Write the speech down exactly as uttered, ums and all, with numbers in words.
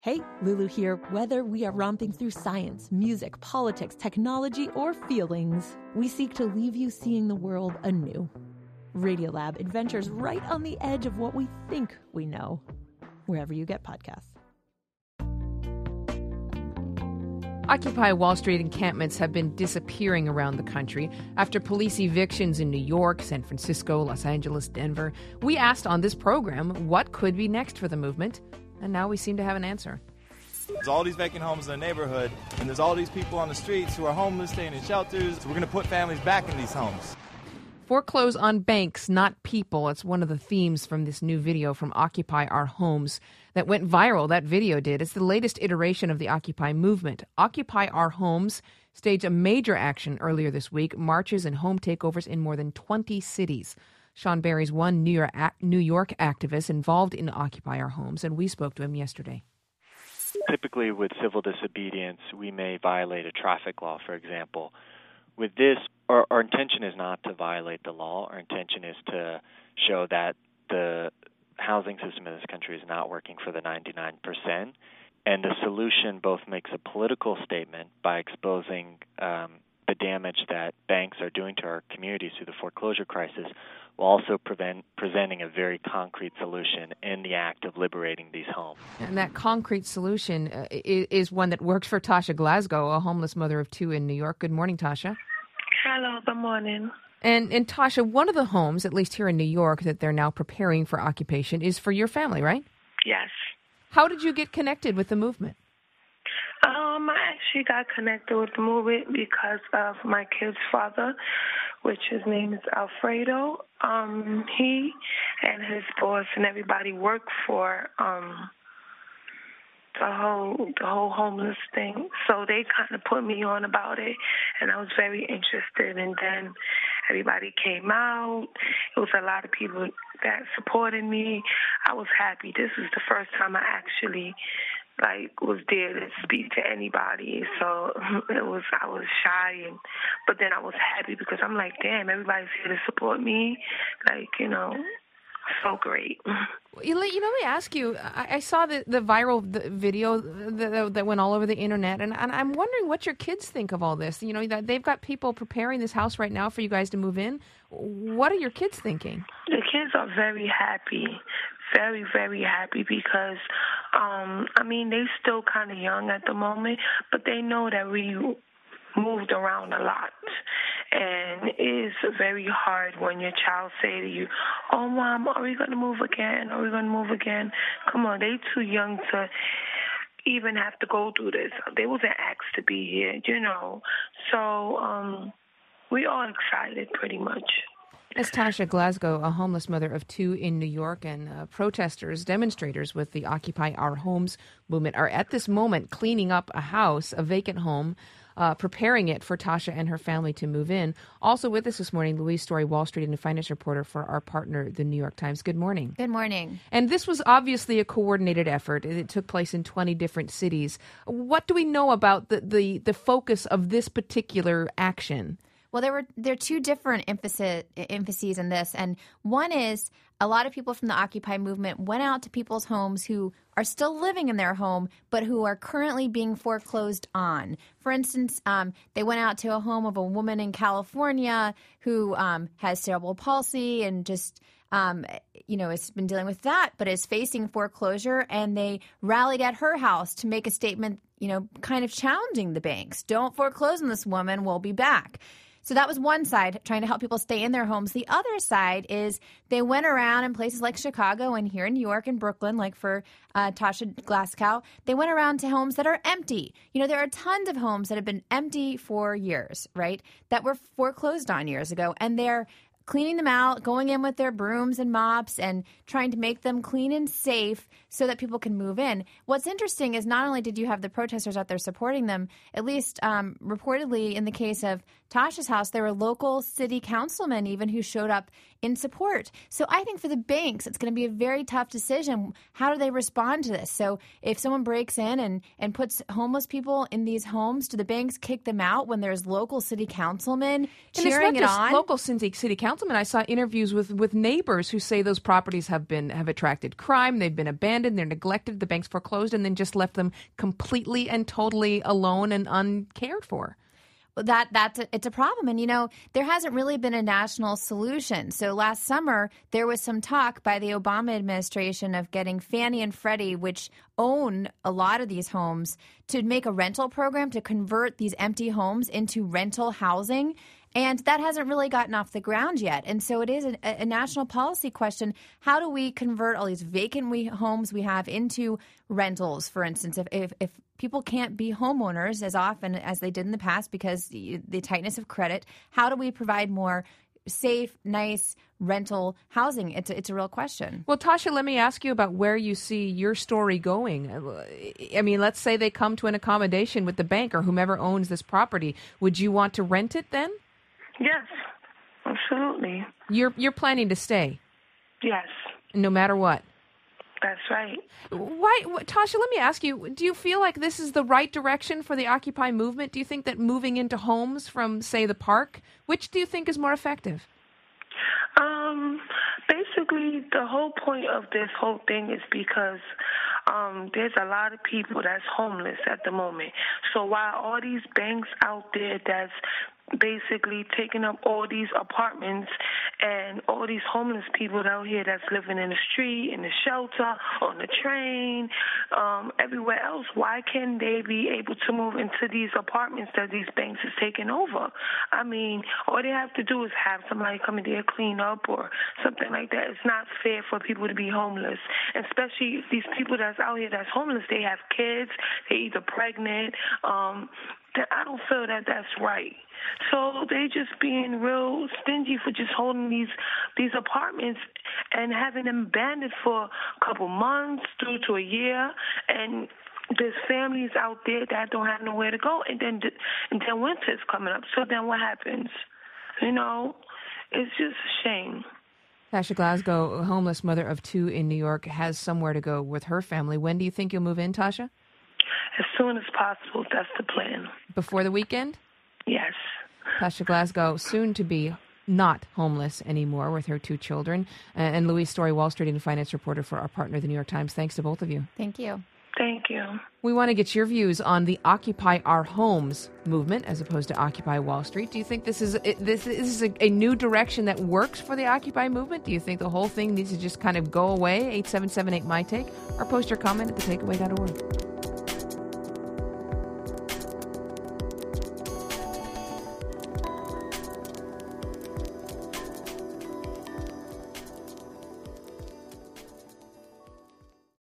Hey, Lulu here. Whether we are romping through science, music, politics, technology, or feelings, we seek to leave you seeing the world anew. Radiolab adventures right on the edge of what we think we know, wherever you get podcasts. Occupy Wall Street encampments have been disappearing around the country after police evictions in New York, San Francisco, Los Angeles, Denver. We asked on this program what could be next for the movement, and now we seem to have an answer. There's all these vacant homes in the neighborhood, and there's all these people on the streets who are homeless, staying in shelters. So we're going to put families back in these homes. Foreclose on banks, not people. It's one of the themes from this new video from Occupy Our Homes that went viral. That video did. It's the latest iteration of the Occupy movement. Occupy Our Homes staged a major action earlier this week, marches and home takeovers in more than twenty cities. Sean Barry's one New York, New York activist involved in Occupy Our Homes, and we spoke to him yesterday. Typically with civil disobedience, we may violate a traffic law, for example. With this, our, our intention is not to violate the law. Our intention is to show that the housing system in this country is not working for the ninety-nine percent. And the solution both makes a political statement by exposing um, the damage that banks are doing to our communities through the foreclosure crisis, while also prevent, presenting a very concrete solution in the act of liberating these homes. And that concrete solution uh, is, is one that works for Tasha Glasgow, a homeless mother of two in New York. Good morning, Tasha. Hello, good morning. And, and Tasha, one of the homes, at least here in New York, that they're now preparing for occupation is for your family, right? Yes. How did you get connected with the movement? Um, I actually got connected with the movement because of my kid's father, which his name is Alfredo. Um, he and his boss and everybody work for um the whole the whole homeless thing. So they kind of put me on about it, and I was very interested. And then everybody came out. It was a lot of people that supported me. I was happy. This was the first time I actually like was there to speak to anybody. So it was I was shy, and but then I was happy because I'm like, damn, everybody's here to support me. Like, you know, so great. You know, let me ask you, I, I saw the, the viral the video that, that went all over the internet, and, and I'm wondering what your kids think of all this. You know, that they've got people preparing this house right now for you guys to move in. What are your kids thinking? The kids are very happy, very, very happy because, um, I mean, they're still kind of young at the moment, but they know that we moved around a lot. And it is very hard when your child say to you, oh, Mom, are we going to move again? Are we going to move again? Come on, they too young to even have to go through this. They wasn't asked to be here, you know. So um, we all excited pretty much. That's Tasha Glasgow, a homeless mother of two in New York, and uh, protesters, demonstrators with the Occupy Our Homes movement are at this moment cleaning up a house, a vacant home, uh, preparing it for Tasha and her family to move in. Also with us this morning, Louise Story, Wall Street and finance reporter for our partner, the New York Times. Good morning. Good morning. And this was obviously a coordinated effort. It took place in twenty different cities. What do we know about the, the, the focus of this particular action? Well, there were there are two different emphasis, emphases in this, and one is a lot of people from the Occupy movement went out to people's homes who are still living in their home, but who are currently being foreclosed on. For instance, um, they went out to a home of a woman in California who um, has cerebral palsy and just um, you know has been dealing with that, but is facing foreclosure, and they rallied at her house to make a statement, you know, kind of challenging the banks. Don't foreclose on this woman. We'll be back. So that was one side, trying to help people stay in their homes. The other side is they went around in places like Chicago and here in New York and Brooklyn, like for uh, Tasha Glasgow. They went around to homes that are empty. You know, there are tons of homes that have been empty for years, right, that were foreclosed on years ago. And they're cleaning them out, going in with their brooms and mops and trying to make them clean and safe so that people can move in. What's interesting is not only did you have the protesters out there supporting them, at least um, reportedly in the case of Tasha's house, there were local city councilmen even who showed up in support. So I think for the banks, it's going to be a very tough decision. How do they respond to this? So if someone breaks in and, and puts homeless people in these homes, do the banks kick them out when there's local city councilmen cheering it on? Local city, city councilmen. Geltman, I saw interviews with, with neighbors who say those properties have been have attracted crime, they've been abandoned, they're neglected, the banks foreclosed, and then just left them completely and totally alone and uncared for. That that's a, it's a problem, and you know there hasn't really been a national solution. So last summer there was some talk by the Obama administration of getting Fannie and Freddie, which own a lot of these homes, to make a rental program to convert these empty homes into rental housing. And that hasn't really gotten off the ground yet. And so it is a, a national policy question. How do we convert all these vacant we, homes we have into rentals, for instance? If, if, if people can't be homeowners as often as they did in the past because the, the tightness of credit, how do we provide more safe, nice rental housing? It's a, it's a real question. Well, Tasha, let me ask you about where you see your story going. I mean, let's say they come to an accommodation with the bank or whomever owns this property. Would you want to rent it then? Yes, absolutely. You're you're planning to stay? Yes. No matter what? That's right. Why, Tasha, let me ask you, do you feel like this is the right direction for the Occupy movement? Do you think that moving into homes from, say, the park, which do you think is more effective? Um, basically, the whole point of this whole thing is because um, there's a lot of people that's homeless at the moment. So while all these banks out there that's basically taking up all these apartments and all these homeless people out here that's living in the street, in the shelter, on the train, um, everywhere else, why can't they be able to move into these apartments that these banks is taking over? I mean, all they have to do is have somebody come in there clean up or something like that. It's not fair for people to be homeless, and especially these people that's out here that's homeless, they have kids, they either pregnant, um, that I don't feel that that's right. So they just being real stingy for just holding these these apartments and having them abandoned for a couple months through to a year, and there's families out there that don't have nowhere to go, and then and then winter's coming up. So then what happens? You know, it's just a shame. Tasha Glasgow, a homeless mother of two in New York, has somewhere to go with her family. When do you think you'll move in, Tasha? As soon as possible. That's the plan. Before the weekend? Yes. Tasha Glasgow, soon to be not homeless anymore with her two children. And Louise Story, Wall Street and finance reporter for our partner, the New York Times. Thanks to both of you. Thank you. Thank you. We want to get your views on the Occupy Our Homes movement as opposed to Occupy Wall Street. Do you think this is this is a, a new direction that works for the Occupy movement? Do you think the whole thing needs to just kind of go away? eight seven seven eight, M Y Take. Or post your comment at the takeaway dot org.